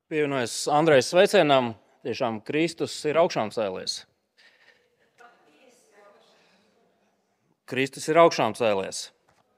Pievienojas Andrejas sveicienam, tiešām Kristus ir augšām cēlies. Kristus ir augšām cēlies.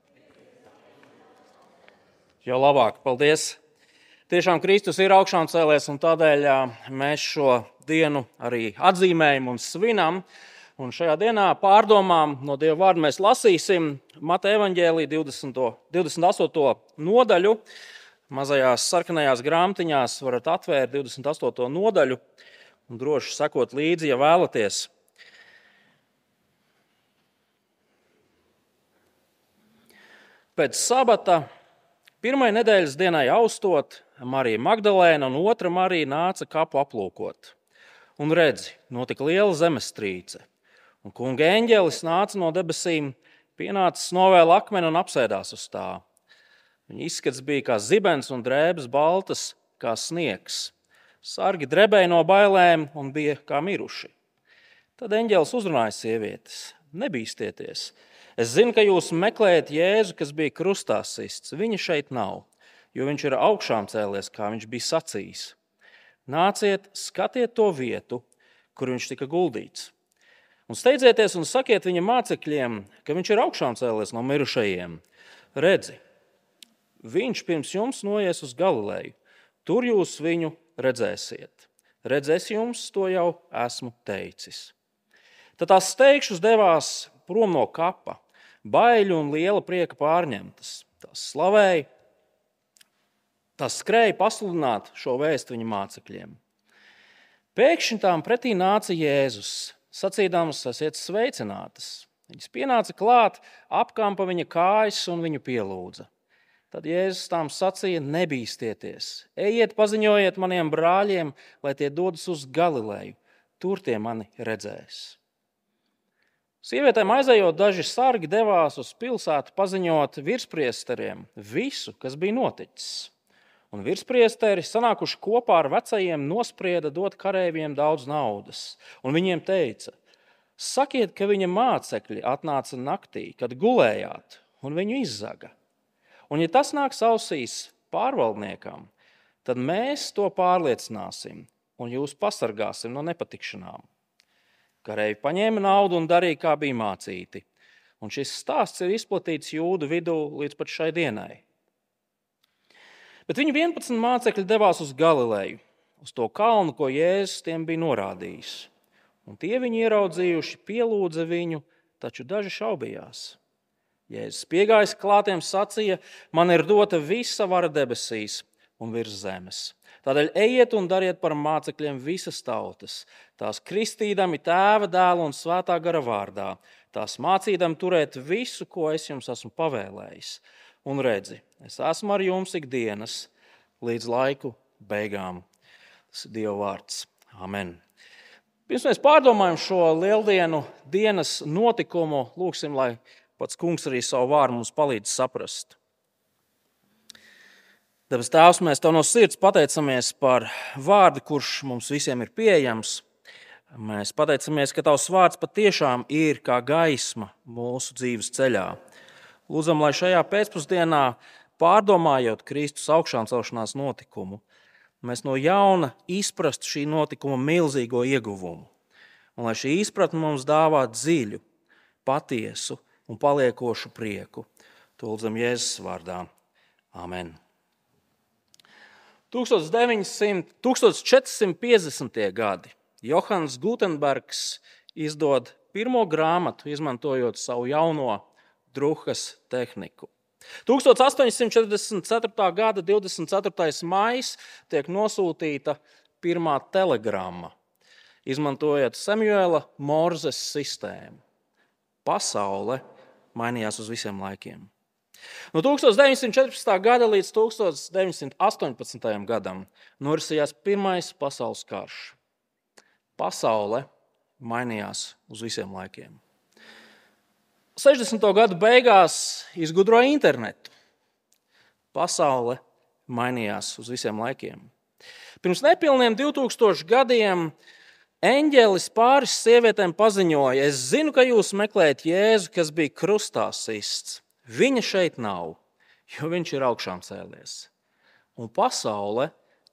Jau labāk, paldies. Tiešām Kristus ir augšām cēlies, un tādēļ mēs šo dienu arī atzīmējam un svinam. Un šajā dienā pārdomām no Dieva vārda mēs lasīsim Mateja evaņģēlija 28. nodaļu. Mazajās sarkanajās grāmatiņās varat atvērt 28. nodaļu un droši sekot līdzi, ja vēlaties. Pēc sabata, pirmai nedēļas dienai austot, Marija Magdalēna un otra Marija nāca kapu aplūkot. Un redzi, notika liela zemestrīce. Un kunga eņģelis nāca no debesīm, pienācis novēla akmeni un apsēdās uz tā. Viņa izskats bija kā zibens un drēbes baltas kā sniegs. Sargi drebēja no bailēm un bija kā miruši. Tad eņģelis uzrunāja sievietes: nebīsties! Es zinu, ka jūs meklējat Jēzu, kas bija krustā sists. Viņa šeit nav, jo viņš ir augšām cēlies, kā viņš bija sacījis. Nāciet, skatiet to vietu, kur viņš tika guldīts. Un steidzieties un sakiet viņa mācekļiem, ka viņš ir augšām cēlies no mirušajiem. Redzi, viņš pirms jums noies uz Galileju. Tur jūs viņu redzēsiet. Es jums to jau esmu teicis. Tad tās steigšus devās prom no kapa, baiļu un liela prieka pārņemtas. Tās slavēja, tās skrēja pasludināt šo vēstu viņa mācekļiem. Pēkšņi tām pretī nāca Jēzus, sacīdams: esiet sveicinātas. Viņas pienāca klāt, apkampa viņa kājas un viņu pielūdza. Tad Jēzus tām sacīja: nebīsties, ejiet, paziņojiet maniem brāļiem, lai tie dodas uz Galileju, tur tie mani redzēs. Sievietēm aizejot, daži sargi devās uz pilsētu paziņot virspriesteriem visu, kas bija noticis. Un virspriesteri, sanākuši kopā ar vecajiem, nosprieda dot kareiviem daudz naudas. Un viņiem teica: sakiet, ka viņa mācekļi atnāca naktī, kad gulējāt, un viņu izzaga. Un ja tas nāks ausīs pārvaldniekam, tad mēs to pārliecināsim un jūs pasargāsim no nepatikšanām. Kareivi paņēma naudu un darīja, kā bija mācīti. Un šis stāsts ir izplatīts jūdu vidū līdz pat šai dienai. Bet viņu 11 mācekļi devās uz Galileju, uz to kalnu, ko Jēzus tiem bija norādījis. Un tie viņu ieraudzījuši, pielūdza viņu, taču daži šaubījās. Jēzus piegājis klātiem sacīja: man ir dota visa vara debesīs un virs zemes. Tādēļ ejiet un dariet par mācekļiem visas tautas, tās kristīdami Tēva, Dēla un Svētā gara vārdā, tās mācīdami turēt visu, ko es jums esmu pavēlējis. Un redzi, es esmu ar jums ikdienas līdz laiku beigām. Tas ir Dieva vārds. Amen. Pirms mēs pārdomājam šo lieldienu dienas notikumu, lūgsim, lai pats kungs arī savu vārdu mums palīdz saprast. Debes Tēvs, mēs Tev no sirds pateicamies par vārdu, kurš mums visiem ir pieejams. Mēs pateicamies, ka Tavs vārds patiešām ir kā gaisma mūsu dzīves ceļā. Lūdzam, lai šajā pēcpusdienā, pārdomājot Kristus augšām celšanās notikumu, mēs no jauna izprastu šī notikuma milzīgo ieguvumu. Un lai šī izpratne mums dāvā dziļu, patiesu un paliekošu prieku. To lūdzam Jēzus vārdā. Amen. 1450. gadi. Johans Gutenbergs izdod pirmo grāmatu, izmantojot savu jauno drukas tehniku. 1844. gada 24. maijs tiek nosūtīta pirmā telegramma, izmantojot Samuela Morzes sistēmu. Pasaule mainījās uz visiem laikiem. No 1914. gada līdz 1918. gadam norisījās Pirmais pasaules karš. Pasaule mainījās uz visiem laikiem. 60. gadu beigās izgudroja internetu. Pasaule mainījās uz visiem laikiem. Pirms nepilniem 2000 gadiem eņģelis pāris sievietēm paziņoja: es zinu, ka jūs meklējat Jēzu, kas bija krustā sists. Viņa šeit nav, jo viņš ir augšām cēlies. Un pasaule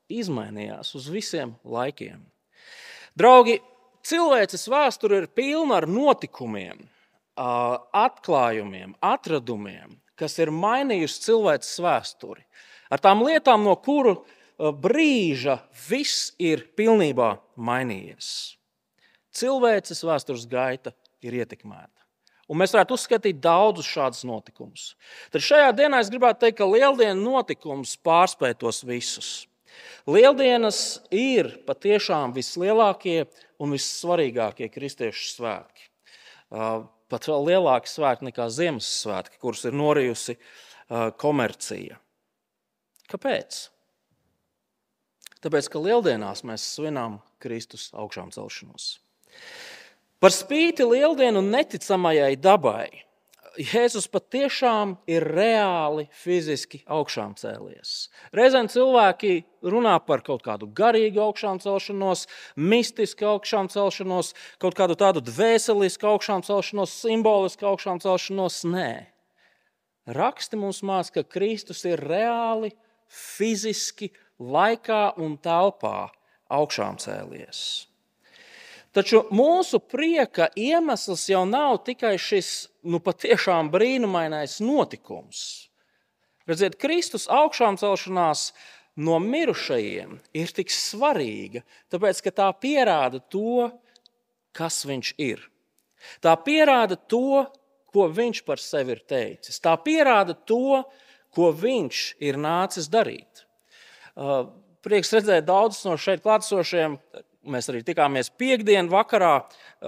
izmainījās uz visiem laikiem. Draugi, cilvēces vēsture ir pilna ar notikumiem, atklājumiem, atradumiem, kas ir mainījusi cilvēces vēsturi. Ar tām lietām, no kuru brīža viss ir pilnībā mainījies. Cilvēces vēstures gaita ir ietekmēta. Un mēs varētu uzskatīt daudzus šādus notikumus. Tad šajā dienā es gribētu teikt, ka lieldienu notikums pārspēj tos visus. Lieldienas ir patiešām vislielākie un vissvarīgākie kristiešu svētki. Pat vēl lielāki svētki nekā Ziemassvētki, kurus ir norijusi komercija. Kāpēc? Tāpēc, ka lieldienās mēs svinām Kristus augšām celšanos. Par spīti lieldienu neticamajai dabai, Jēzus patiešām ir reāli fiziski augšām cēlies. Reizēm cilvēki runā par kaut kādu garīgu augšām celšanos, mistisku augšām celšanos, kaut kādu tādu dvēselisku augšām celšanos, simbolisku augšām celšanos. Nē. Raksti mums māca, ka Kristus ir reāli, fiziski, laikā un telpā augšām cēlies. Taču mūsu prieka iemesls jau nav tikai šis patiešām brīnumainais notikums. Redziet, Kristus augšām celšanās no mirušajiem ir tik svarīga, tāpēc, ka tā pierāda to, kas viņš ir. Tā pierāda to, ko viņš par sevi ir teicis. Tā pierāda to, ko viņš ir nācis darīt. Prieks redzēt daudzus no šeit klātesošiem. Mēs arī tikāmies piektdien vakarā,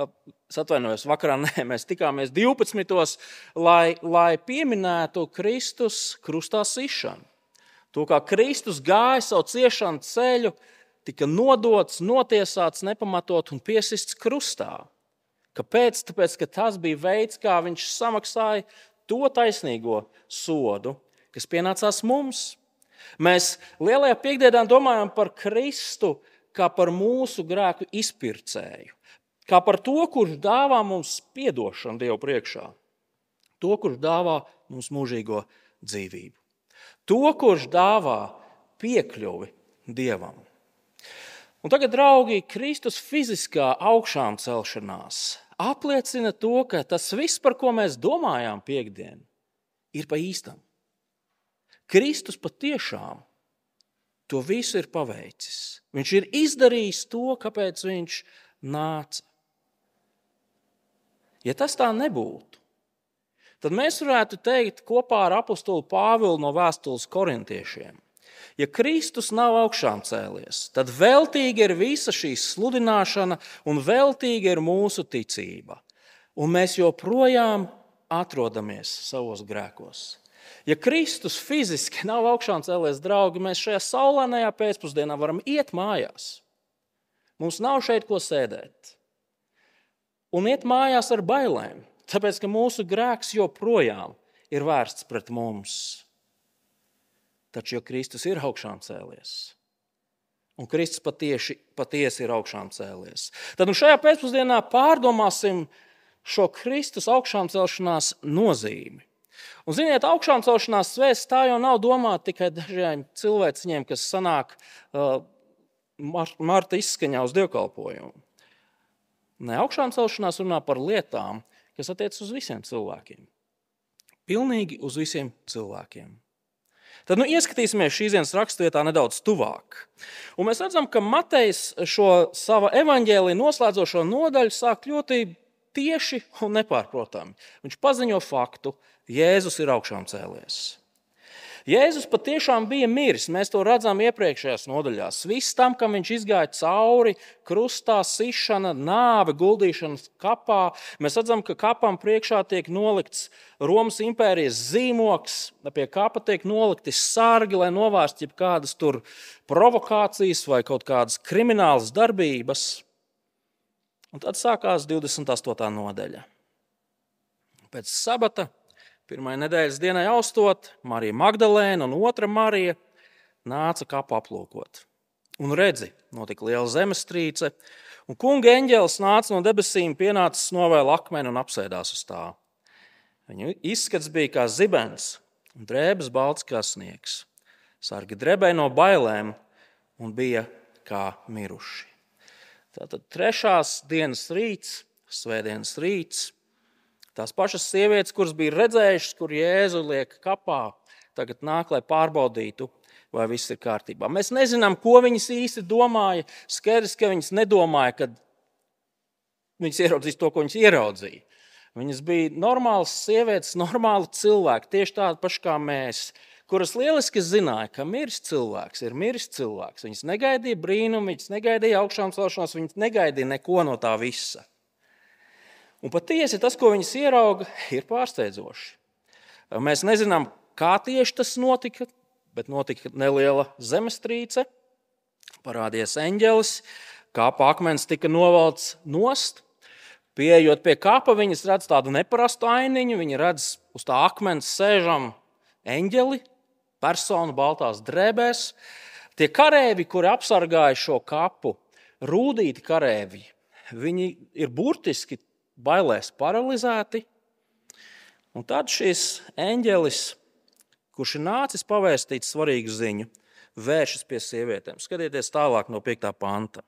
mēs tikāmies 12. lai pieminētu Kristus krustā sišanu. To, kā Kristus gāja savu ciešanu ceļu, tika nodots, notiesāts, nepamatot un piesists krustā. Kāpēc? Tāpēc, ka tas bija veids, kā viņš samaksāja to taisnīgo sodu, kas pienācās mums. Mēs lielajā piekdienā domājam par Kristu kā par mūsu grēku izpircēju, kā par to, kurš dāvā mums piedošanu Dievu priekšā, to, kurš dāvā mums mūžīgo dzīvību, to, kurš dāvā piekļuvi Dievam. Un tagad, draugi, Kristus fiziskā augšām celšanās apliecina to, ka tas viss, par ko mēs domājām piektdien, ir pa īstam. Kristus patiešām to visu ir paveicis. Viņš ir izdarījis to, kāpēc viņš nāca. Ja tas tā nebūtu, tad mēs varētu teikt kopā ar apostoli Pāvilu no vēstules korintiešiem. Ja Kristus nav augšām cēlies, tad veltīga ir visa šī sludināšana un veltīga ir mūsu ticība. Un mēs joprojām atrodamies savos grēkos. Ja Kristus fiziski nav augšām cēlies, draugi, mēs šajā saulainajā pēcpusdienā varam iet mājās. Mums nav šeit ko sēdēt. Un iet mājās ar bailēm, tāpēc, ka mūsu grēks joprojām ir vērsts pret mums. Taču, jo Kristus ir augšām cēlies, un Kristus patiesi ir augšām cēlies, tad šajā pēcpusdienā pārdomāsim šo Kristus augšām celšanās nozīmi. Un, ziniet, augšām celšanās svēsts tā jau nav domāta tikai dažiem cilvēciņiem, kas sanāk marta izskaņā uz dievkalpojumu. Nē, augšām celšanās runā par lietām, kas attiec uz visiem cilvēkiem. Pilnīgi uz visiem cilvēkiem. Tad ieskatīsimies šīs dienas raksturvietā nedaudz tuvāk. Un mēs redzam, ka Matejs šo sava evaņģēlija noslēdzošo nodaļu sāk ļoti tieši un nepārprotami. Viņš paziņo faktu, Jēzus ir augšām cēlies. Jēzus patiešām bija miris, mēs to redzam iepriekšējās nodaļās. Viss tam, kam viņš izgāja cauri, krustā, sišana, nāve, guldīšanas kapā. Mēs redzam, ka kapam priekšā tiek nolikts Romas impērijas zīmoks, pie kapa tiek nolikti sargi, lai novērstu jebkādas tur provokācijas vai kaut kādas kriminālas darbības. Un tad sākās 28. nodaļa. Pēc sabata, pirmajai nedēļas dienai austot, Marija Magdalēna un otra Marija nāca kapu aplūkot. Un redzi, notika liela zemestrīce, un kunga eņģelis nāca no debesīm, pienācis, novēla akmeni un apsēdās uz tā. Viņa izskats bija kā zibens, un drēbes balts kā sniegs. Sargi drebēja no bailēm, un bija kā miruši. Tātad 3. dienas rīts, svētdienas rīts, tās pašas sievietes, kuras bija redzējušas, kur Jēzu liek kapā, tagad nāk, lai pārbaudītu, vai viss ir kārtībā. Mēs nezinām, ko viņas īsti domāja. Skaidrs, ka viņas nedomāja, kad viņas ieraudzīs to, ko viņas ieraudzīja. Viņas bija normālas sievietes, normāli cilvēki, tieši tādi paši kā mēs, kuras lieliski zināja, ka miris cilvēks ir miris cilvēks. Viņas negaidīja brīnumu, viņas negaidīja augšām celšanos, viņas negaidīja neko no tā visa. Un patiesi tas, ko viņas ierauga, ir pārsteidzoši. Mēs nezinām, kā tieši tas notika, bet notika neliela zemestrīce, parādījās eņģelis, kāpa akmens tika novelts nost. Pieejot pie kapa, viņas redz tādu neparastu ainiņu, viņi redz uz tā akmens sēžam eņģeli, personu baltās drēbēs. Tie karēvi, kuri apsargāja šo kapu, rūdīti karēvi, viņi ir burtiski bailēs paralizēti. Un tad šis eņģelis, kurš ir nācis pavēstīt svarīgu ziņu, vēršas pie sievietēm. Skatieties tālāk no 5. panta.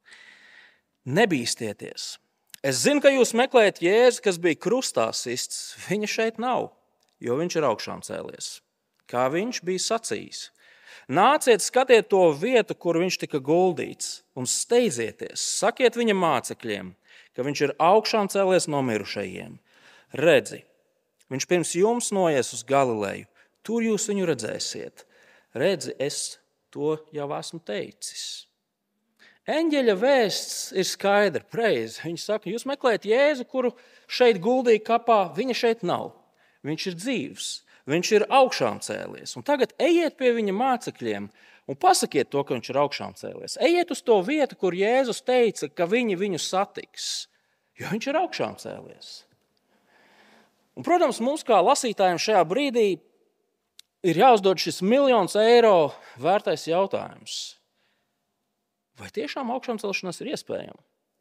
Nebīsties! Es zinu, ka jūs meklējat Jēzu, kas bija krustā sists. Viņa šeit nav, jo viņš ir augšām cēlies, kā viņš bija sacījis. Nāciet, skatiet to vietu, kur viņš tika guldīts, un steidzieties, sakiet viņa mācekļiem, ka viņš ir augšām cēlies no mirušajiem. Redzi, viņš pirms jums noies uz Galileju, tur jūs viņu redzēsiet. Redzi, es to jau esmu teicis. Eņģeļa vēsts ir skaidra, preizi. Viņš saka, jūs meklējat Jēzu, kuru šeit guldīja kapā, viņa šeit nav. Viņš ir dzīvs, viņš ir augšām cēlies. Un tagad ejiet pie viņa mācekļiem un pasakiet to, ka viņš ir augšām cēlies. Ejiet uz to vietu, kur Jēzus teica, ka viņi viņu satiks, jo viņš ir augšām cēlies. Un, protams, mums kā lasītājiem šajā brīdī ir jāuzdod šis miljonus eiro vērtais jautājums. Vai tiešām augšām celšanās ir iespējama?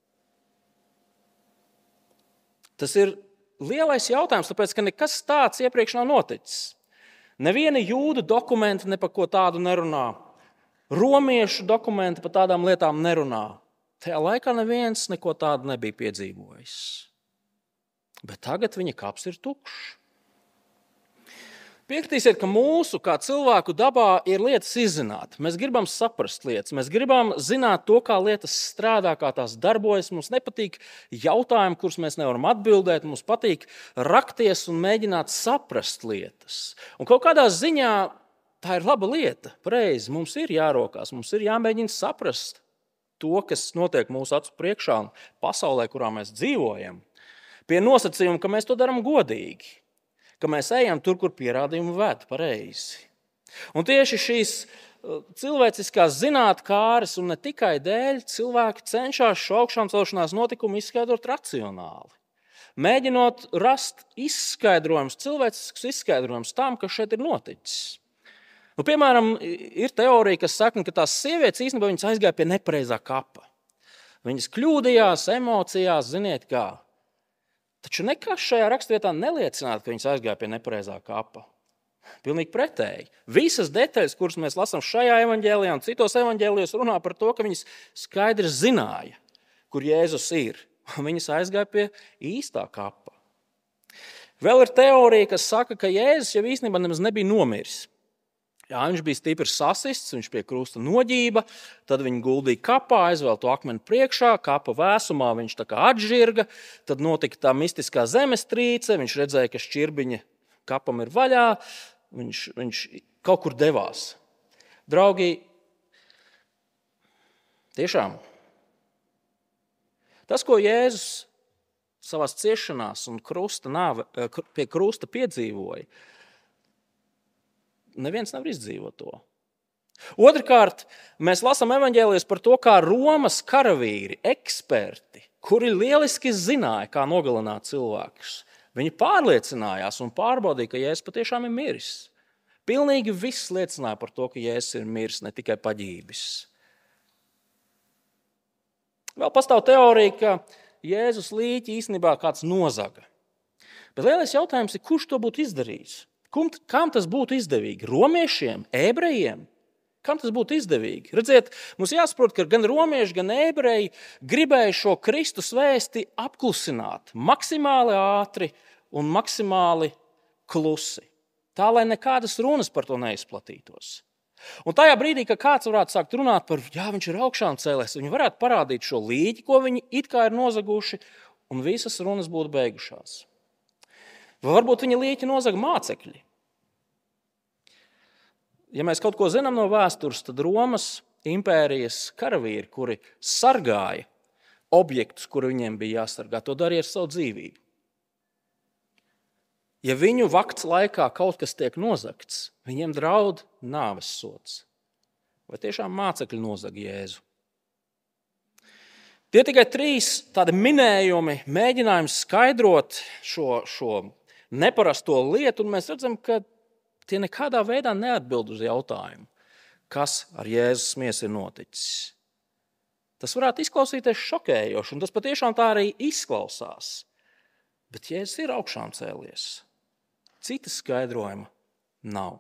Tas ir lielais jautājums, tāpēc, ka nekas tāds iepriekš nav noticis. Neviena jūdu dokumenta ne par ko tādu nerunā. Romiešu dokumenti par tādām lietām nerunā. Tajā laikā neviens neko tādu nebija piedzīvojis. Bet tagad viņa kaps ir tukšs. Piekritīsiet, ka mūsu kā cilvēku dabā ir lietas izzināt. Mēs gribam saprast lietas, mēs gribam zināt to, kā lietas strādā, kā tās darbojas. Mums nepatīk jautājumi, kurus mēs nevaram atbildēt. Mums patīk rakties un mēģināt saprast lietas. Un kaut kādā ziņā tā ir laba lieta. Pareizi, mums ir jārokās, mums ir jāmēģina saprast to, kas notiek mūsu acu priekšā un pasaulē, kurā mēs dzīvojam. Pie nosacījuma, ka mēs to darām godīgi. Ka mēs ejam tur, kur pierādījumi ved pareizi. Un tieši šīs cilvēciskās zinātkāres un ne tikai dēļ cilvēki cenšas šo augšām celšanās notikumu izskaidrot racionāli. Mēģinot rast izskaidrojumus, cilvēciskus izskaidrojumus tam, kas šeit ir noticis. Nu, piemēram, ir teorija, kas saka, ka tās sievietes īstenībā viņas aizgāja pie nepareizā kapa. Viņas kļūdījās emocijās, ziniet kā. Taču nekas šajā rakstvietā neliecinātu, ka viņas aizgāja pie nepareizā kapa. Pilnīgi pretēji. Visas detaļas, kuras mēs lasām šajā evaņģēlijā un citos evaņģēlijos, runā par to, ka viņas skaidri zināja, kur Jēzus ir. Viņas aizgāja pie īstā kapa. Vēl ir teorija, kas saka, ka Jēzus jau īstenībā nemaz nebija nomiris. Jā, viņš bija stipri sasists, viņš pie krusta noģība, tad viņu guldīja kapā, aizvēl to akmeni priekšā, kapa vēsumā viņš tā kā atžirga, tad notika tā mistiskā zemestrīce, viņš redzēja, ka šķirbiņa kapam ir vaļā, viņš kaut kur devās. Draugi, tiešām, tas, ko Jēzus savās ciešanās un pie krusta piedzīvoja, neviens nevar izdzīvot to. Otrkārt, mēs lasām evaņģēlijos par to, kā Romas karavīri, eksperti, kuri lieliski zināja, kā nogalināt cilvēkus. Viņi pārliecinājās un pārbaudīja, ka Jēzus patiešām ir miris. Pilnīgi viss liecināja par to, ka Jēzus ir miris, ne tikai paģībis. Vēl pastāv teorija, ka Jēzus līķi īstenībā kāds nozaga. Bet lielais jautājums ir, kurš to būtu izdarījis? Kam tas būtu izdevīgi? Romiešiem, ebrejiem? Kam tas būtu izdevīgi? Redziet, mums jāsaprot, ka gan romieši, gan ebreji gribēja šo Kristus vēsti apklusināt maksimāli ātri un maksimāli klusi. Tā, lai nekādas runas par to neizplatītos. Un tajā brīdī, kad kāds varētu sākt runāt par, jā, viņš ir augšām cēlies, viņi varētu parādīt šo līķi, ko viņi it kā ir nozaguši, un visas runas būtu beigušās. Vai varbūt viņa līķi nozaga mācekļi? Ja mēs kaut ko zinām no vēstures, tad Romas impērijas karavīri, kuri sargāja objektus, kuri viņiem bija jāsargā, to darīja ar savu dzīvību. Ja viņu vakts laikā kaut kas tiek nozagts, viņiem draud nāves sods. Vai tiešām mācekļi nozaga Jēzu? Tie tikai 3 tādi minējumi, mēģinājums skaidrot šo neparasto lietu, un mēs redzam, ka tie nekādā veidā neatbild uz jautājumu, kas ar Jēzus miesu ir noticis. Tas varētu izklausīties šokējoši, un tas patiešām tā arī izklausās. Bet Jēzus ir augšām cēlies. Citas skaidrojuma nav.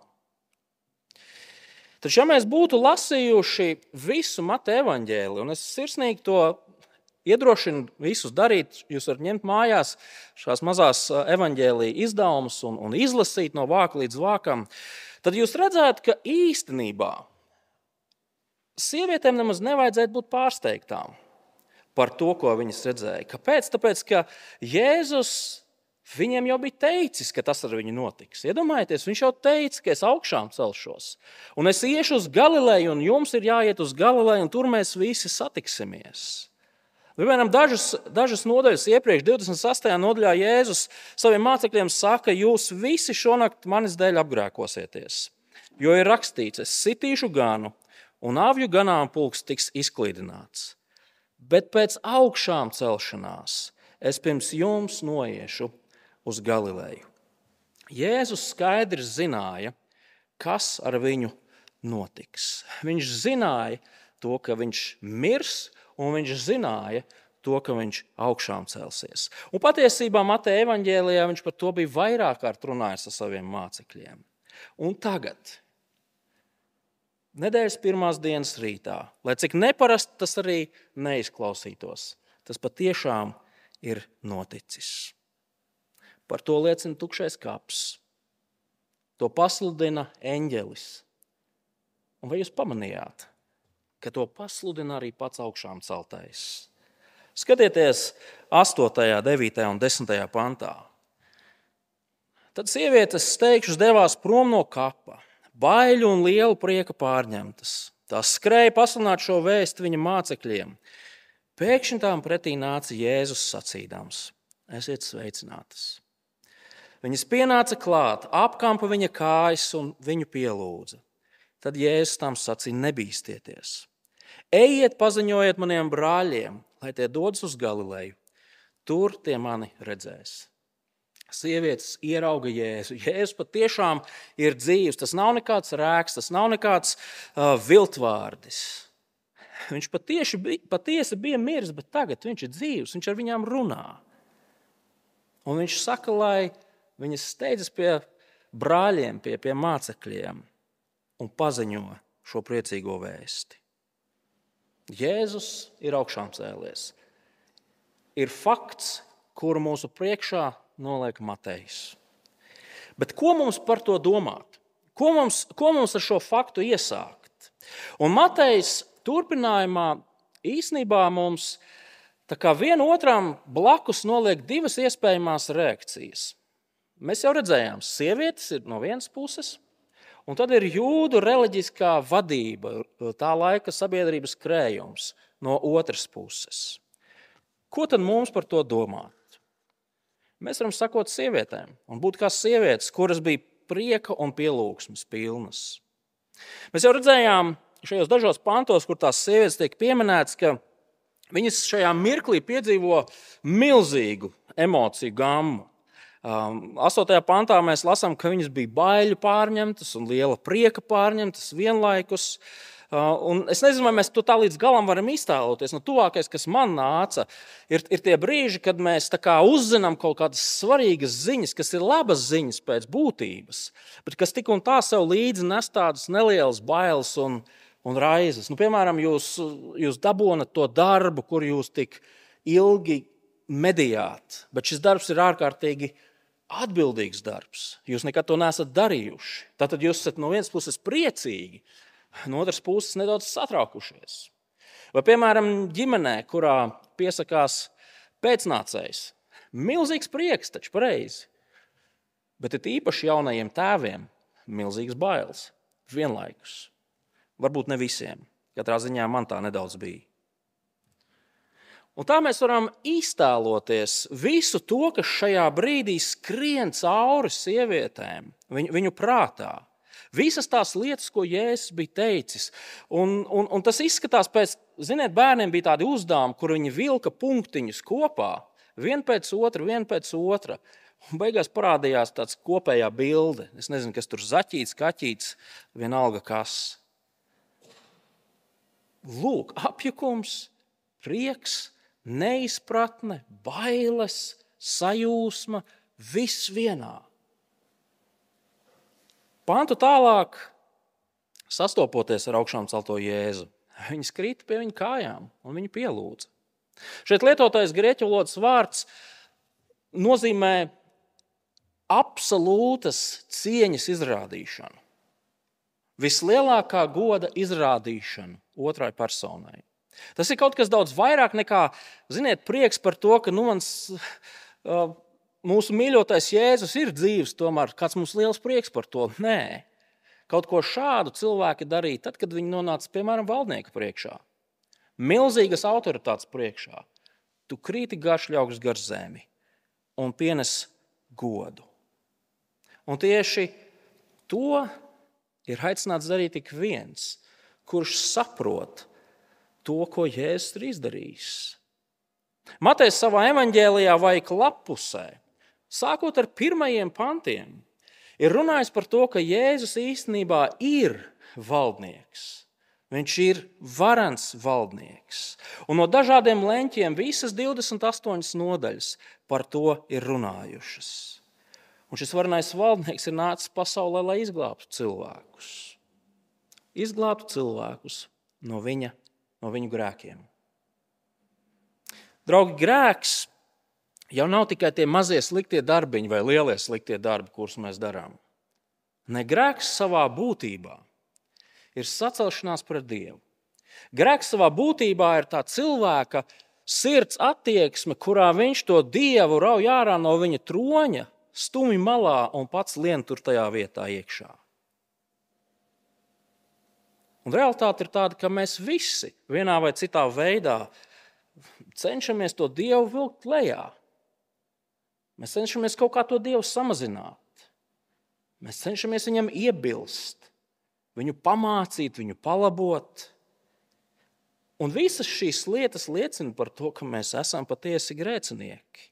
Taču, ja mēs būtu lasījuši visu Mateja evaņģēliju, un es sirsnīgi to iedrošinu visus darīt, jūs varat ņemt mājās šās mazās evaņģēlija izdevumus un izlasīt no vāka līdz vākam, tad jūs redzētu, ka īstenībā sievietēm nemaz nevajadzētu būt pārsteigtām par to, ko viņas redzēja. Kāpēc? Tāpēc, ka Jēzus viņiem jau bija teicis, ka tas ar viņu notiks. Iedomājieties, viņš jau teica, ka es augšām celšos. Un es iešu uz Galileju, un jums ir jāiet uz Galileju, un tur mēs visi satiksimies. Piemēram, dažas nodaļas iepriekš, 28. nodaļā, Jēzus saviem mācekļiem saka, jūs visi šonakt manis dēļ apgrēkosieties. Jo ir rakstīts, es sitīšu ganu, un avju ganāmpulks tiks izklīdināts. Bet pēc augšām celšanās es pirms jums noiešu uz Galileju. Jēzus skaidri zināja, kas ar viņu notiks. Viņš zināja to, ka viņš mirs, un viņš zināja to, ka viņš augšām celsies. Un patiesībā Mateja evaņģēlijā viņš par to bija vairāk kārt runājis ar saviem mācekļiem. Un tagad, nedēļas pirmās dienas rītā, lai cik neparasti tas arī neizklausītos, tas patiešām ir noticis. Par to liecina tukšais kaps. To pasludina eņģelis. Un vai jūs pamanījāt, ka to pasludina arī pats augšām celtais? Skatieties 8., 9. un 10. pantā. Tad sievietes steigšus devās prom no kapa, baiļu un lielu prieka pārņemtas. Tās skrēja pasludināt šo vēstu viņa mācekļiem. Pēkšņi tām pretī nāca Jēzus sacīdams: esiet sveicinātas. Viņas pienāca klāt, apkampa viņa kājas un viņu pielūdza. Tad Jēzus tām sacīja: nebīsties. Ejiet, paziņojiet maniem brāļiem, lai tie dodas uz Galileju. Tur tie mani redzēs. Sievietes ierauga Jēzu. Jēzus patiešām ir dzīvs. Tas nav nekāds rēks, tas nav nekāds viltvārdis. Viņš patiesi bija miris, bet tagad viņš ir dzīvs. Viņš ar viņām runā. Un viņš saka, lai viņas steidzas pie brāļiem, pie mācekļiem un paziņo šo priecīgo vēsti. Jēzus ir augšām cēlies. Ir fakts, kuru mūsu priekšā noliek Matejs. Bet ko mums par to domāt? Ko mums ar šo faktu iesākt? Un Matejs turpinājumā īsnībā mums tā kā viena otram blakus noliek 2 iespējamās reakcijas. Mēs jau redzējām, sievietes ir no vienas puses, un tad ir jūdu reliģiskā vadība, tā laika sabiedrības krējums no otras puses. Ko tad mums par to domāt? Mēs varam sakot sievietēm un būt kā sievietes, kuras bija prieka un pielūgsmes pilnas. Mēs jau redzējām šajos dažos pantos, kur tās sievietes tiek pieminētas, ka viņas šajā mirklī piedzīvo milzīgu emociju gammu. 8. pantā mēs lasām, ka viņas bija baiļu pārņemtas un liela prieka pārņemtas vienlaikus. Un es nezinu, vai mēs to tā līdz galam varam iztēloties. Tuvākais, kas man nāca, ir tie brīži, kad mēs uzzinām kaut kādas svarīgas ziņas, kas ir labas ziņas pēc būtības, bet kas tik un tā sev līdzi nes tādas nelielas bailes un raizes. Piemēram, jūs dabūnat to darbu, kur jūs tik ilgi medījāt, bet šis darbs ir ārkārtīgi atbildīgs darbs. Jūs nekad to neesat darījuši. Tātad jūs esat no vienas puses priecīgi, no otras puses nedaudz satraukušies. Vai, piemēram, ģimenē, kurā piesakās pēcnācējs. Milzīgs prieks, taču pareizi. Bet ir īpaši jaunajiem tēviem milzīgs bailes. Vienlaikus. Varbūt ne visiem. Katrā ziņā man tā nedaudz bija. Un tā mēs varam iztēloties visu to, kas šajā brīdī skrien cauri sievietēm, viņu prātā. Visas tās lietas, ko Jēzus bija teicis. Un tas izskatās pēc, ziniet, bērniem bija tādi uzdevumi, kur viņi vilka punktiņus kopā, vienu pēc otra. Un beigās parādījās tāds kopējā bilde. Es nezinu, kas tur zaķīts, kaķīts, vienalga kas. Lūk, apjukums, prieks, neizpratne, bailes, sajūsma, viss vienā. Pantu tālāk, sastopoties ar augšām celto Jēzu, viņi krita pie viņa kājām un viņu pielūdza. Šeit lietotais grieķu valodas vārds nozīmē absolūtas cieņas izrādīšanu. Vislielākā goda izrādīšanu otrai personai. Tas ir kaut kas daudz vairāk nekā, ziniet, prieks par to, ka mūsu mīļotais Jēzus ir dzīvs, tomēr kāds mums liels prieks par to. Nē, kaut ko šādu cilvēki darīja tad, kad viņi nonāca, piemēram, valdnieka priekšā. Milzīgas autoritātes priekšā. Tu krīti garš ļauks gar zemi un pienes godu. Un tieši to ir aicināts darīt ik viens, kurš saprot to, ko Jēzus ir izdarījis. Matejs savā evaņģēlijā vai lapusē, sākot ar pirmajiem pantiem, ir runājis par to, ka Jēzus īstenībā ir valdnieks. Viņš ir varens valdnieks. Un no dažādiem leņķiem visas 28 nodaļas par to ir runājušas. Un šis varenais valdnieks ir nācis pasaulē, lai izglābtu cilvēkus. Izglābtu cilvēkus no viņu grēkiem. Draugi, grēks jau nav tikai tie mazie sliktie darbiņi vai lielie sliktie darbi, kurus mēs darām. Ne, grēks savā būtībā ir sacelšanās pret Dievu. Grēks savā būtībā ir tā cilvēka sirds attieksme, kurā viņš to Dievu rauj ārā no viņa troņa, stumj malā un pats lien tur tajā vietā iekšā. Un realitāte ir tāda, ka mēs visi vienā vai citā veidā cenšamies to Dievu vilkt lejā. Mēs cenšamies kaut kā to Dievu samazināt. Mēs cenšamies viņam iebilst, viņu pamācīt, viņu palabot. Un visas šīs lietas liecina par to, ka mēs esam patiesi grēcinieki.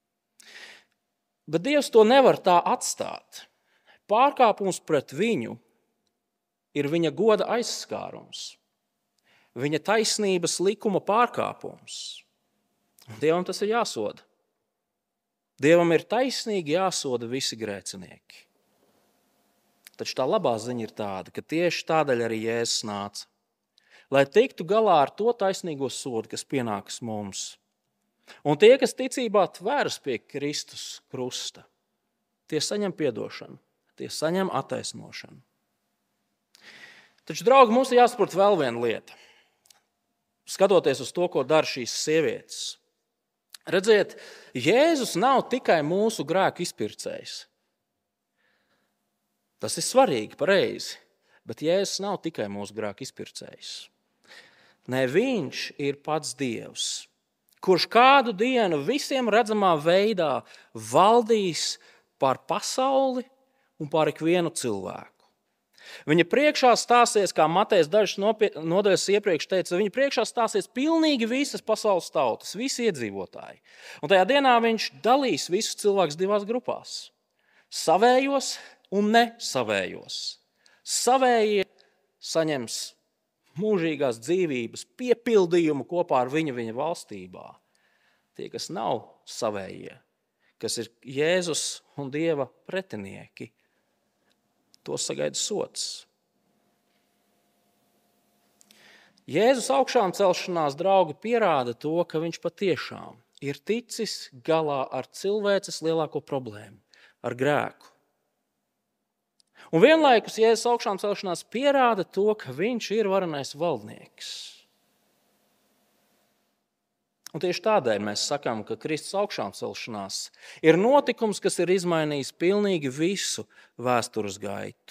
Bet Dievs to nevar tā atstāt. Pārkāpums pret viņu ir viņa goda aizskārums, viņa taisnības likuma pārkāpums. Dievam tas ir jāsoda. Dievam ir taisnīgi jāsoda visi grēcinieki. Taču tā labā ziņa ir tāda, ka tieši tādēļ arī Jēzus nāca, lai tiktu galā ar to taisnīgo sodu, kas pienākas mums. Un tie, kas ticībā tveras pie Kristus krusta, tie saņem piedošanu, tie saņem attaisnošanu. Taču, draugi, mums ir jāsaprot vēl viena lieta. Skatoties uz to, ko dara šīs sievietes. Redziet, Jēzus nav tikai mūsu grēku izpircējs. Tas ir svarīgi, pareizi, bet Jēzus nav tikai mūsu grēku izpircējs. Nē, viņš ir pats Dievs, kurš kādu dienu visiem redzamā veidā valdīs pār pasauli un pār ikvienu cilvēku. Viņa priekšā stāsies, kā Matejs dažas nodaļas iepriekš teica, viņa priekšā stāsies pilnīgi visas pasaules tautas, visi iedzīvotāji. Un tajā dienā viņš dalīs visus cilvēkus divās grupās. Savējos un nesavējos. Savējie saņems mūžīgās dzīvības piepildījumu kopā ar viņa valstībā. Tie, kas nav savējie, kas ir Jēzus un Dieva pretinieki, tos sagaida sots. Jēzus augšām celšanās, draugi, pierāda to, ka viņš patiešām ir ticis galā ar cilvēces lielāko problēmu, ar grēku. Un vienlaikus Jēzus augšām celšanās pierāda to, ka viņš ir varenais valdnieks. Un tieši tādēļ mēs sakām, ka Kristus augšām celšanās ir notikums, kas ir izmainījis pilnīgi visu vēstures gaitu.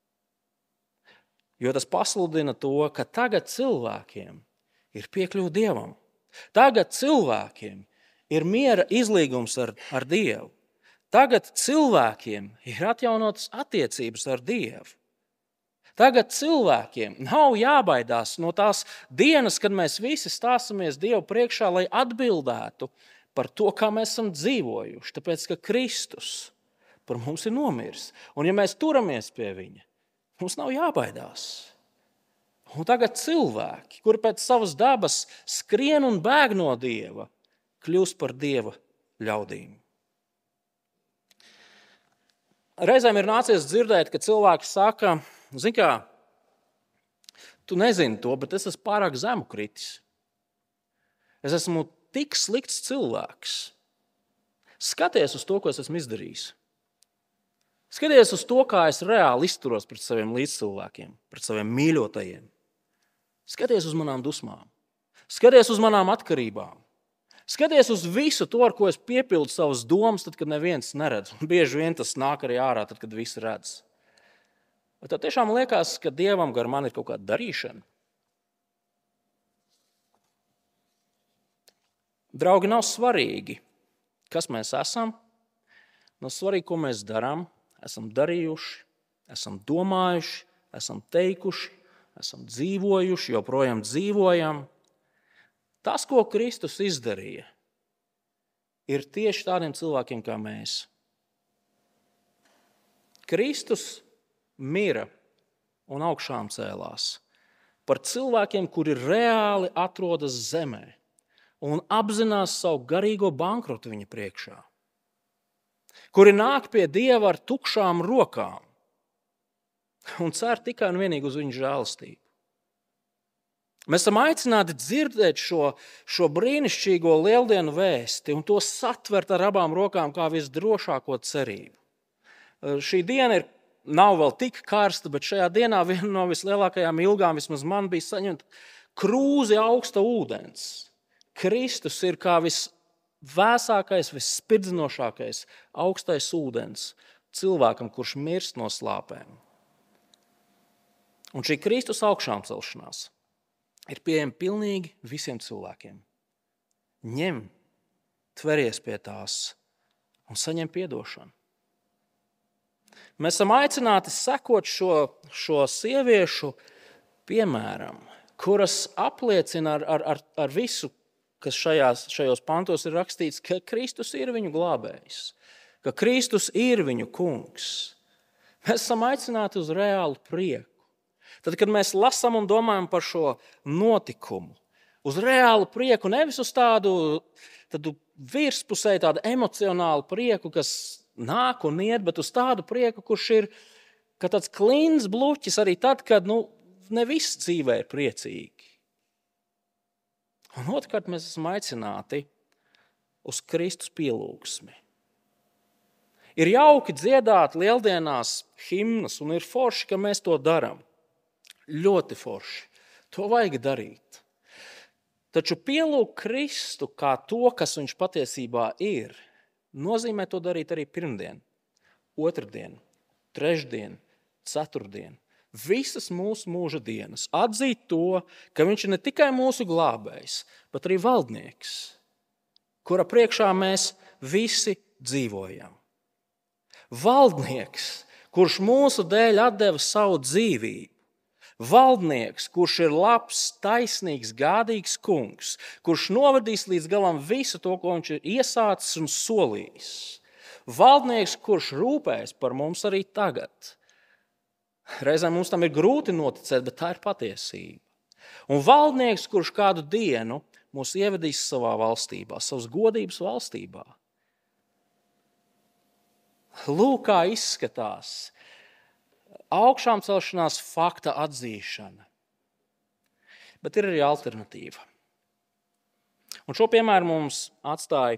Jo tas pasludina to, ka tagad cilvēkiem ir piekļuve Dievam. Tagad cilvēkiem ir miera izlīgums ar Dievu. Tagad cilvēkiem ir atjaunotas attiecības ar Dievu. Tagad cilvēkiem nav jābaidās no tās dienas, kad mēs visi stāsimies Dievu priekšā, lai atbildētu par to, kā mēs esam dzīvojuši. Tāpēc, ka Kristus par mums ir nomiris. Un ja mēs turamies pie viņa, mums nav jābaidās. Un tagad cilvēki, kuri pēc savas dabas skrien un bēg no Dieva, kļūst par Dieva ļaudīm. Reizēm ir nācies dzirdēt, ka cilvēki saka, zini kā, tu nezini to, bet es esmu pārāk zemu kritis. Es esmu tik slikts cilvēks. Skaties uz to, ko es esmu izdarījis. Skaties uz to, kā es reāli izturos pret saviem līdzcilvēkiem, pret saviem mīļotajiem. Skaties uz manām dusmām. Skaties uz manām atkarībām. Skaties uz visu to, ar ko es piepildu savas domas, tad, kad neviens neredz. Un bieži vien tas nāk arī ārā, tad, kad visi redz. Vai tev tiešām liekas, ka Dievam gar mani ir kaut kāda darīšana? Draugi, nav svarīgi, kas mēs esam. Nav svarīgi, ko mēs darām. Esam darījuši, esam domājuši, esam teikuši, esam dzīvojuši, joprojām dzīvojam. Tas, ko Kristus izdarīja, ir tieši tādiem cilvēkiem kā mēs. Kristus mira un augšām cēlās par cilvēkiem, kuri reāli atrodas zemē un apzinās savu garīgo bankrotu viņa priekšā, kuri nāk pie Dieva ar tukšām rokām un cer tikai un vienīgi uz viņa žēlastību. Mēs esam aicināti dzirdēt šo brīnišķīgo lieldienu vēsti un to satvert ar abām rokām kā visdrošāko cerību. Šī diena nav vēl tik karsta, bet šajā dienā viena no vislielākajām ilgām vismaz man bija saņemt krūzi augsta ūdens. Kristus ir kā visvēsākais, visspirdzinošākais augstais ūdens cilvēkam, kurš mirst no slāpēm. Un šī Kristus augšām celšanās ir pieejama pilnīgi visiem cilvēkiem. Ņem, tveries pie tās un saņem piedošanu. Mēs esam aicināti sekot šo sieviešu piemēram, kuras apliecina ar visu, kas šajos pantos ir rakstīts, ka Kristus ir viņu glābējs, ka Kristus ir viņu kungs. Mēs esam aicināti uz reālu prieku. Tad, kad mēs lasām un domājam par šo notikumu, uz reālu prieku, nevis uz tādu virspusēju, tādu emocionālu prieku, kas nāk un iet, bet uz tādu prieku, kurš ir kā tāds klins bluķis arī tad, kad ne viss dzīvē ir priecīgi. Un otrkārt, mēs esam aicināti uz Kristus pielūgsmi. Ir jauki dziedāt lieldienās himnas, un ir forši, ka mēs to darām. Ļoti forši. To vajag darīt. Taču pielūgt Kristu kā to, kas viņš patiesībā ir, nozīmē to darīt arī pirmdien, otrdien, trešdien, ceturtdien. Visas mūsu mūža dienas. Atzīt to, ka viņš ir ne tikai mūsu glābējs, bet arī valdnieks, kura priekšā mēs visi dzīvojam. Valdnieks, kurš mūsu dēļ atdeva savu dzīvību. Valdnieks, kurš ir labs, taisnīgs, gādīgs kungs, kurš novadīs līdz galam visu to, ko viņš ir iesācis un solījis. Valdnieks, kurš rūpējas par mums arī tagad. Reizēm mums tam ir grūti noticēt, bet tā ir patiesība. Un valdnieks, kurš kādu dienu mūs ievedīs savā valstībā, savas godības valstībā. Lūk, kā izskatās augšām celšanās fakta atzīšana. Bet ir arī alternatīva. Un šo piemēru mums atstāja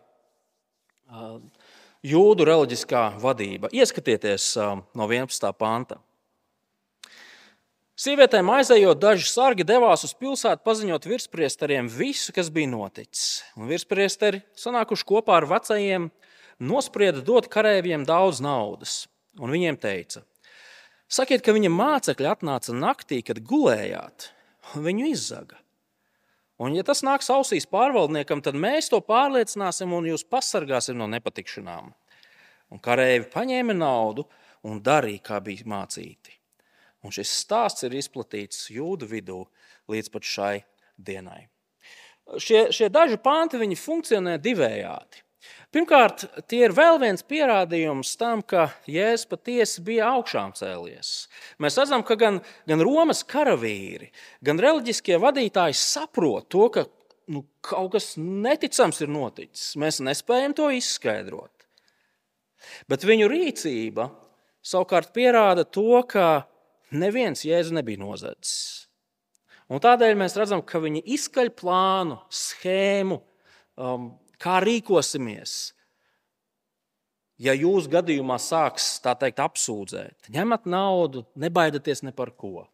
jūdu reliģiskā vadība. Ieskatieties no 11. panta. Sievietēm aizejot, daži sargi devās uz pilsētu paziņot virspriesteriem visu, kas bija noticis. Un virspriesteri, sanākuši kopā ar vecajiem, nosprieda dot kareiviem daudz naudas. Un viņiem teica: sakiet, ka viņa mācekļi atnāca naktī, kad gulējāt, un viņu izzaga. Un ja tas nāks ausīs pārvaldniekam, tad mēs to pārliecināsim un jūs pasargāsim no nepatikšanām. Un kareivi paņēma naudu un darīja, kā bija mācīti. Un šis stāsts ir izplatīts jūdu vidū līdz pat šai dienai. Šie daži panti viņi funkcionē divējādi. Pirmkārt, tie ir vēl viens pierādījums tam, ka Jēzus patiesi bija augšām cēlies. Mēs redzam, ka gan Romas karavīri, gan reliģiskie vadītāji saprot to, ka kaut kas neticams ir noticis. Mēs nespējam to izskaidrot. Bet viņu rīcība savukārt pierāda to, ka neviens Jēzu nebija nozadzis. Un tādēļ mēs redzam, ka viņi izskaļ plānu, schēmu, kā rīkosimies, ja jūs gadījumā sāks, tā teikt, apsūdzēt. Ņemat naudu, nebaidieties ne par ko.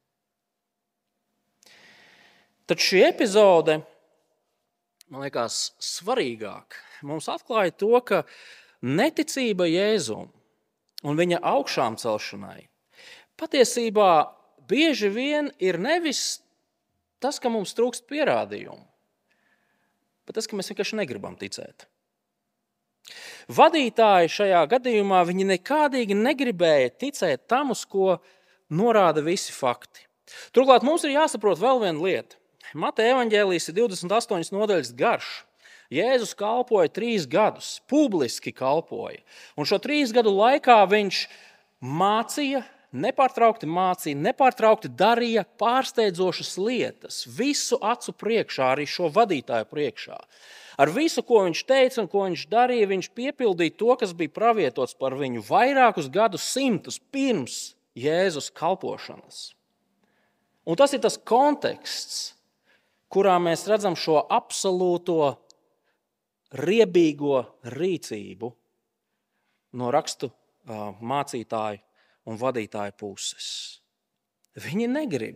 Tad šī epizode, man liekas, svarīgāk. Mums atklāja to, ka neticība Jēzum un viņa augšām celšanai patiesībā bieži vien ir nevis tas, ka mums trūkst pierādījumu, bet tas, ka mēs vienkārši negribam ticēt. Vadītāji šajā gadījumā viņi nekādīgi negribēja ticēt tam, uz ko norāda visi fakti. Turklāt mums ir jāsaprot vēl viena lieta. Mateja evaņģēlijs ir 28 nodaļas garš. Jēzus kalpoja 3 gadus, publiski kalpoja. Un šo 3 gadu laikā viņš mācīja, nepārtraukti darīja pārsteidzošas lietas, visu acu priekšā, arī šo vadītāju priekšā. Ar visu, ko viņš teica un ko viņš darīja, viņš piepildīja to, kas bija pravietots par viņu vairākus gadus simtus pirms Jēzus kalpošanas. Un tas ir tas konteksts, kurā mēs redzam šo absolūto riebīgo rīcību no rakstu mācītāju un vadītāju puses. Viņi negrib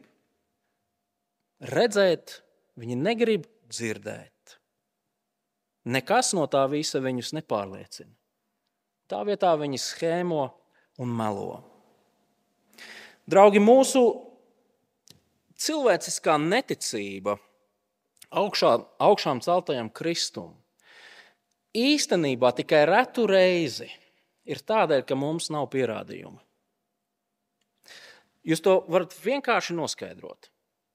redzēt, viņi negrib dzirdēt. Nekas no tā visa viņus nepārliecina. Tā vietā viņi schēmo un melo. Draugi, mūsu cilvēciskā neticība augšām celtajam Kristum īstenībā tikai retu reizi ir tādēļ, ka mums nav pierādījumu. Jūs to varat vienkārši noskaidrot.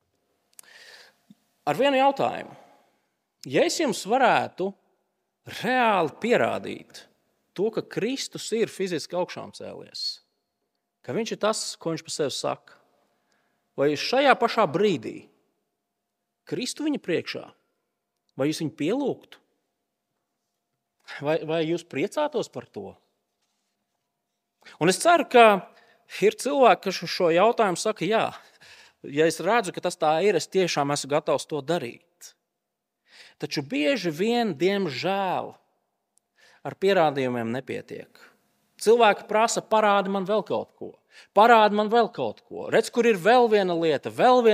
Ar vienu jautājumu. Ja es jums varētu reāli pierādīt to, ka Kristus ir fiziski augšām cēlies, ka viņš ir tas, ko viņš par sevi saka, vai jūs šajā pašā brīdī kristu viņa priekšā, vai jūs viņu pielūgtu, vai jūs priecātos par to? Un es ceru, ka ir cilvēki, kas uz šo jautājumu saka, jā, ja es redzu, ka tas tā ir, es tiešām esmu gatavs to darīt. Taču bieži vien, diemžēl, ar pierādījumiem nepietiek. Cilvēki prasa, parādi man vēl kaut ko. Parādi man vēl kaut ko. Redz, kur ir vēl viena lieta,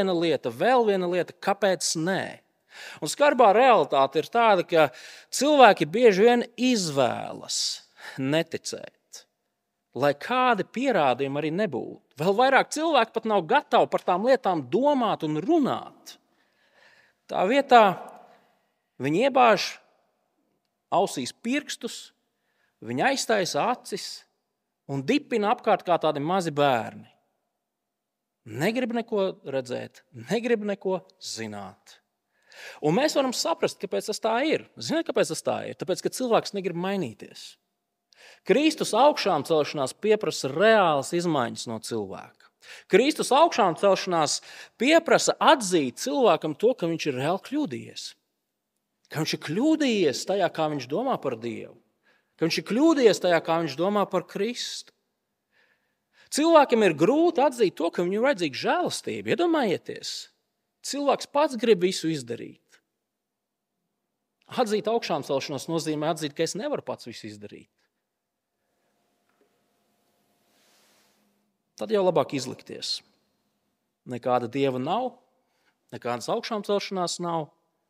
kāpēc nē? Un skarbā realitāte ir tāda, ka cilvēki bieži vien izvēlas neticēt, lai kādi pierādījumi arī nebūtu. Vēl vairāk cilvēki pat nav gatavi par tām lietām domāt un runāt. Tā vietā viņi iebāž ausīs pirkstus, viņi aiztaisa acis un dipina apkārt kā tādi mazi bērni. Negrib neko redzēt, negrib neko zināt. Un mēs varam saprast, kāpēc tas tā ir. Ziniet, kāpēc tas tā ir? Tāpēc, ka cilvēks negrib mainīties. Kristus augšām celšanās pieprasa reālas izmaiņas no cilvēka. Kristus augšām celšanās pieprasa atzīt cilvēkam to, ka viņš ir reāli kļūdījies. Ka viņš ir kļūdījies tajā, kā viņš domā par Dievu. Ka viņš ir kļūdījies tajā, kā viņš domā par Kristu. Cilvēkam ir grūti atzīt to, ka viņam ir vajadzīga žēlastība. Iedomājieties, cilvēks pats grib visu izdarīt. Atzīt augšām celšanos nozīmē atzīt, ka es nevaru pats visu izdarīt. Tad jau labāk izlikties. Nekāda Dieva nav, nekādas augšām celšanās nav.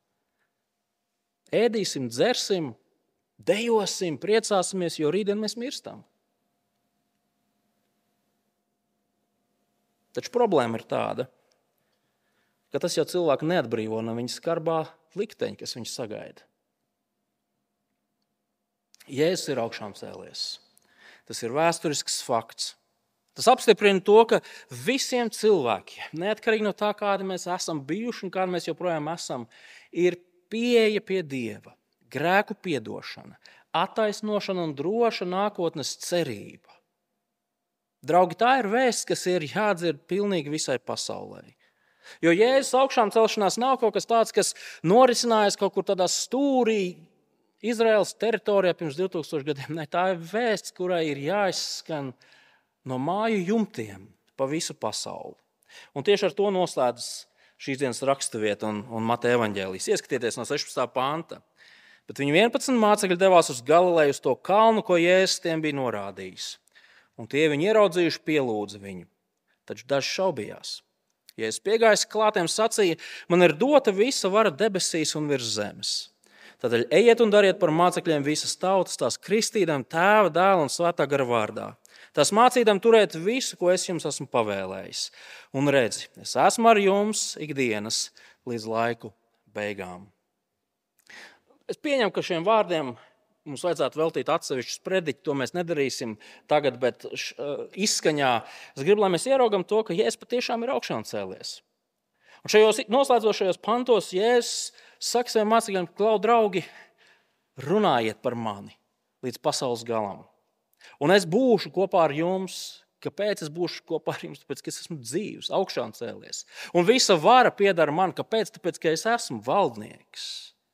Ēdīsim, dzersim, dejosim, priecāsimies, jo rītdien mēs mirstam. Taču problēma ir tāda, ka tas jau cilvēku neatbrīvo no viņa skarbā likteņa, kas viņu sagaida. Jēzus ir augšām cēlies. Tas ir vēsturisks fakts. Tas apstiprina to, ka visiem cilvēkiem, neatkarīgi no tā, kādi mēs esam bijuši un kādi mēs joprojām esam, ir pieeja pie Dieva, grēku piedošana, attaisnošana un droša nākotnes cerība. Draugi, tā ir vēsts, kas ir jādzird pilnīgi visai pasaulē. Jo Jēzus augšām celšanās nav kaut kas tāds, kas norisinājās kaut kur tādā stūrī Izraēlas teritorijā pirms 2000 gadiem. Ne, tā ir vēsts, kurai ir jāizskan no māju jumtiem pa visu pasauli. Un tieši ar to noslēdzas šīs dienas raksturvieta un Mateja evaņģēlijas. Ieskatieties no 16. panta. Bet viņi 11 mācekļi devās uz Galileju uz to kalnu, ko Jēzus tiem bija norādījis. Un tie viņu ieraudzījuši pielūdza viņu. Taču daži šaubījās. Jēzus piegājis klātiem sacīja, man ir dota visa vara debesīs un virs zemes. Tādēļ ejiet un dariet par mācekļiem visas tautas, tās kristīdam Tēva, Dēla un Svētā gara vārdā. Tās mācīdam turēt visu, ko es jums esmu pavēlējis. Un redzi, es esmu ar jums ikdienas līdz laiku beigām. Es pieņemu, ka šiem vārdiem mums vajadzētu veltīt atsevišķus prediķus, to mēs nedarīsim tagad, bet izskaņā es gribu, lai mēs ieraugam to, ka Jēzus patiešām ir augšām cēlies. Un šajos noslēdzošajos pantos Jēzus saka saviem mācekļiem, klau draugi, runājiet par mani līdz pasaules galam. Un es būšu kopā ar jums. Kāpēc es būšu kopā ar jums? Tāpēc, ka es esmu dzīvs, augšām cēlies. Un visa vara pieder man. Kāpēc? Tāpēc, ka es esmu valdnieks.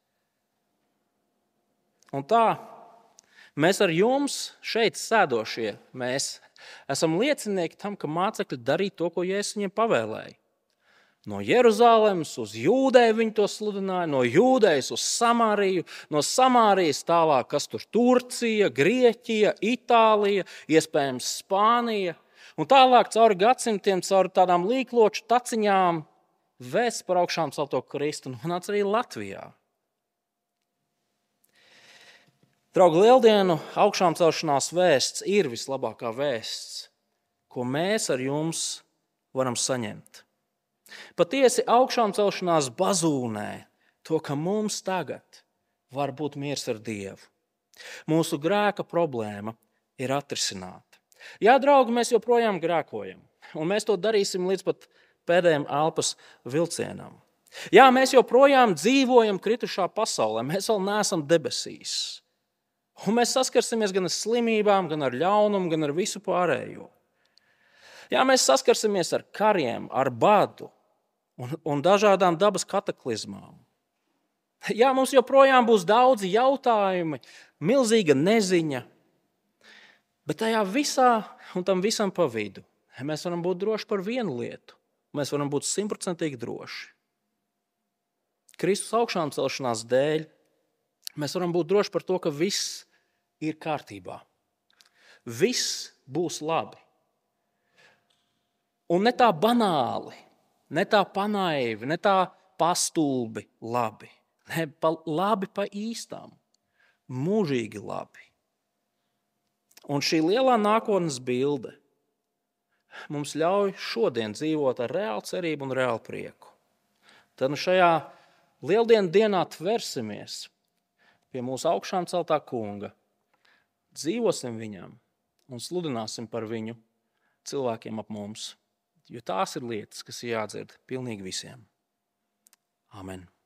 Un tā, mēs ar jums šeit sēdošie, mēs esam liecinieki tam, ka mācekļi darīja to, ko Jēzus viņiem pavēlēja. No Jeruzalemes uz Jūdeju viņi to sludināja, no Jūdejas uz Samāriju, no Samārijas tālāk, kas tur Turcija, Grieķija, Itālija, iespējams Spānija. Un tālāk cauri gadsimtiem, cauri tādām līkloču taciņām vēsts par augšām celto Kristu nonāca arī Latvijā. Draugi, lieldienu augšām celšanās vēsts ir vislabākā vēsts, ko mēs ar jums varam saņemt. Patiesi augšām celšanās bazūnē to, ka mums tagad var būt miers ar Dievu. Mūsu grēka problēma ir atrisināta. Jā, draugi, mēs joprojām grēkojam, un mēs to darīsim līdz pat pēdējiem elpas vilcienam. Jā, mēs joprojām dzīvojam kritušā pasaulē, mēs vēl neesam debesīs. Un mēs saskarsimies gan ar slimībām, gan ar ļaunumu, gan ar visu pārējo. Jā, mēs saskarsimies ar kariem, ar badu un dažādām dabas kataklizmām. Jā, mums joprojām būs daudzi jautājumi, milzīga neziņa, bet tajā visā un tam visam pa vidu mēs varam būt droši par vienu lietu. Mēs varam būt 100% droši. Kristus augšām celšanās dēļ mēs varam būt droši par to, ka viss ir kārtībā. Viss būs labi. Un ne tā banāli, ne tā panaivi, ne tā pastulbi labi. Ne, labi pa īstām. Mūžīgi labi. Un šī lielā nākotnes bilde mums ļauj šodien dzīvot ar reālu cerību un reālu prieku. Tad šajā lieldienu dienā tversimies pie mūsu augšām celtā kunga, dzīvosim viņam un sludināsim par viņu cilvēkiem ap mums. Jo tās ir lietas, kas ir jādzird pilnīgi visiem. Amen.